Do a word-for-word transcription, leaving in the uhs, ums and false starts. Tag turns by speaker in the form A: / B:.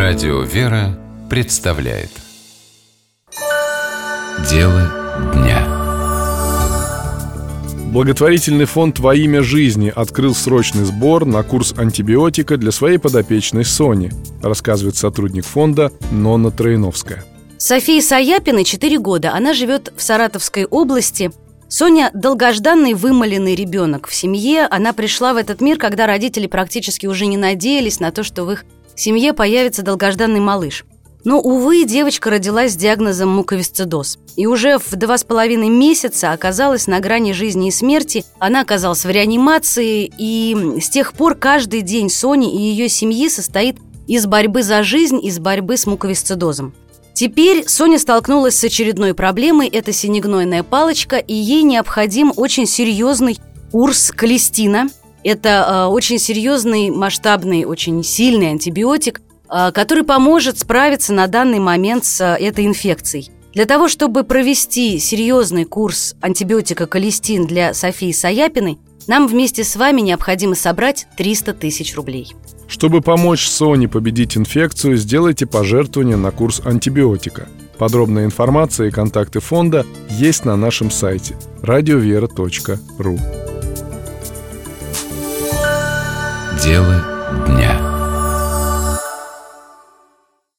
A: Радио «Вера» представляет Дело дня.
B: Благотворительный фонд «Во имя жизни» открыл срочный сбор на курс антибиотика для своей подопечной Сони, рассказывает сотрудник фонда Нонна Троиновская.
C: Софии Саяпиной четыре года. Она живет в Саратовской области. Соня – долгожданный вымоленный ребенок в семье. Она пришла в этот мир, когда родители практически уже не надеялись на то, что в их семье появится долгожданный малыш. Но, увы, девочка родилась с диагнозом муковисцидоз. И уже в два с половиной месяца оказалась на грани жизни и смерти. Она оказалась в реанимации, и с тех пор каждый день Сони и ее семьи состоит из борьбы за жизнь, из борьбы с муковисцидозом. Теперь Соня столкнулась с очередной проблемой – это синегнойная палочка, и ей необходим очень серьезный курс колистина. Это э, очень серьезный, масштабный, очень сильный антибиотик, э, который поможет справиться на данный момент с э, этой инфекцией. Для того, чтобы провести серьезный курс антибиотика колистин для Софии Саяпиной, нам вместе с вами необходимо собрать триста тысяч рублей.
B: Чтобы помочь Соне победить инфекцию, сделайте пожертвование на курс антибиотика. Подробная информация и контакты фонда есть на нашем сайте радиовера точка ру.
A: Дело дня.